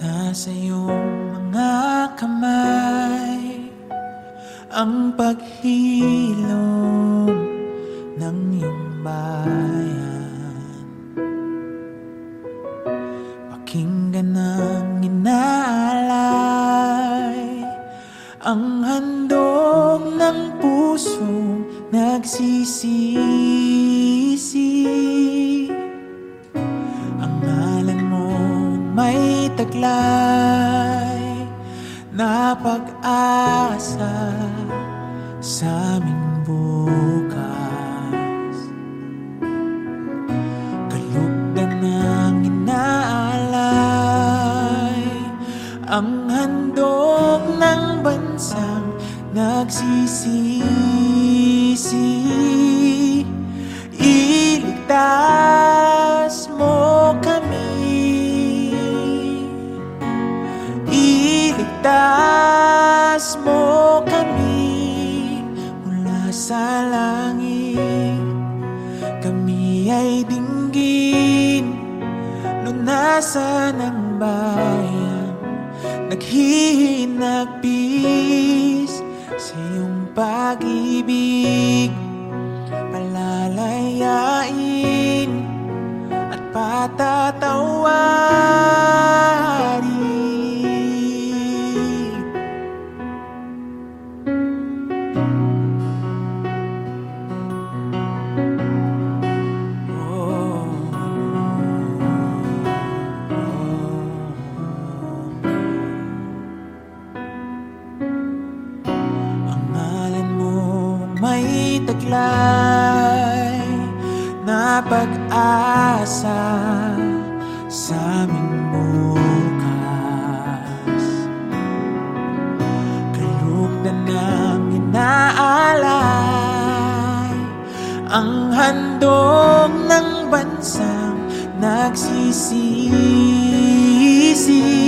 Nasa iyong mga kamay ang paghilom ng iyong bayan. Pakinggan ang inaalay, ang handog ng pusong nagsisisi. Ang ngalan mo may taglay na pag-asa sa aming bukas. Kalugdan ng inaalay, ang handog ng bansang nagsisisi. Iligtas mo kami, iligtas mo kami mula sa langit. Kami ay dinggin, lunasan ng bayan, naghihinagpis sa iyong pag-ibig. Palalayain at patatawarin. Ang ngalan mo may taglay na pag-asa sa aming bukas. Kalugdan ng inaalay, ang handog ng bansang nagsisisi.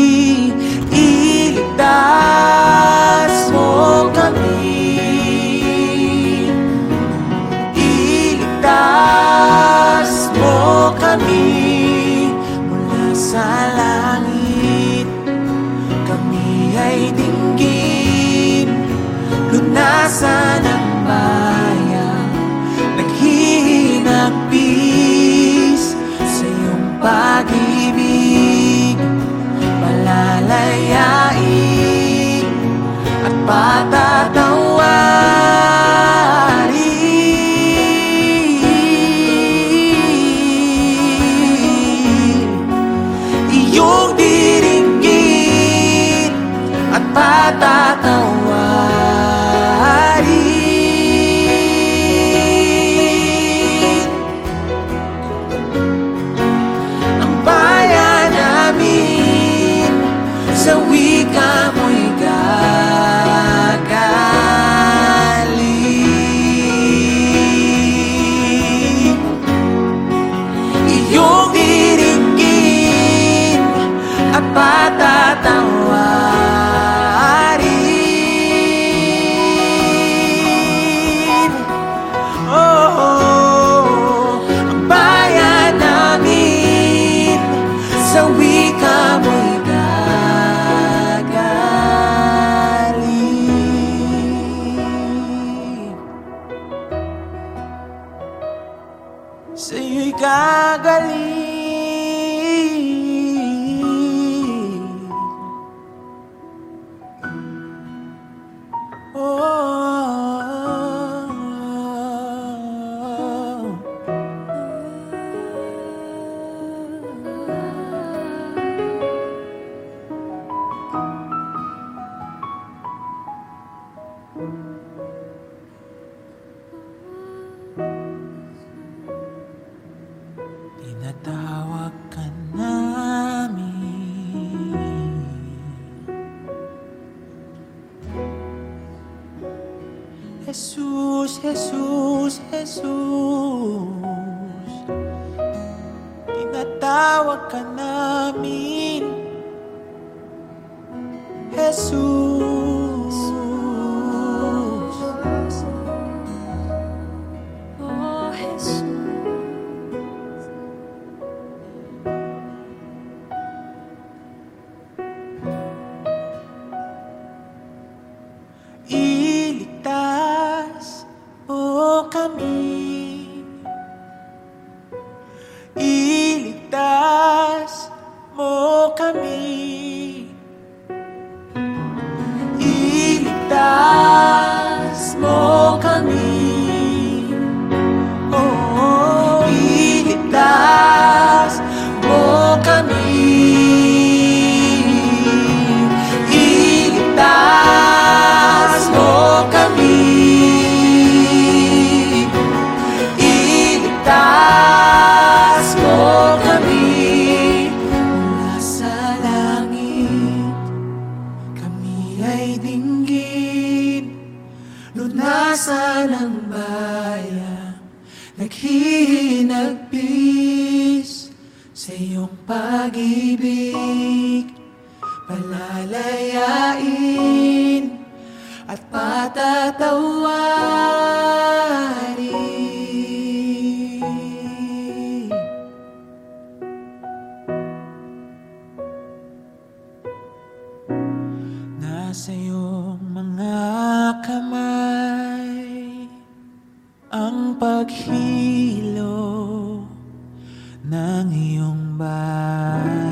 Iligtas mo kami, iligtas mo kami mula sa langit. Kami ay dinggin, lunasan ng bayan, naghihinagpis sa iyong pag-ibig. Palalayain at patatawarin. Iyong diringgin at patatawarin. Ang bayan namin sa wika mo'y gagaling. Iyong diringgin at patatawarin. Oh, ang bayan namin sa wika mo'y gagaling. Sa'yo'y gagaling. Tinatawag ka namin, Jesus, Jesus, Jesus. Tinatawag ka namin, Jesus. Oh, Jesus. kami, iligtas mo kami. Oh, iligtas mo kami, iligtas mo kami, iligtas mo kami. Mula sa langit kami ay dinggin, lunasan ng bayan, naghihinagpis sa iyong pag-ibig, palalayain at patatawarin. Nasa iyong mga kamay ang paghilo ng iyong bayan.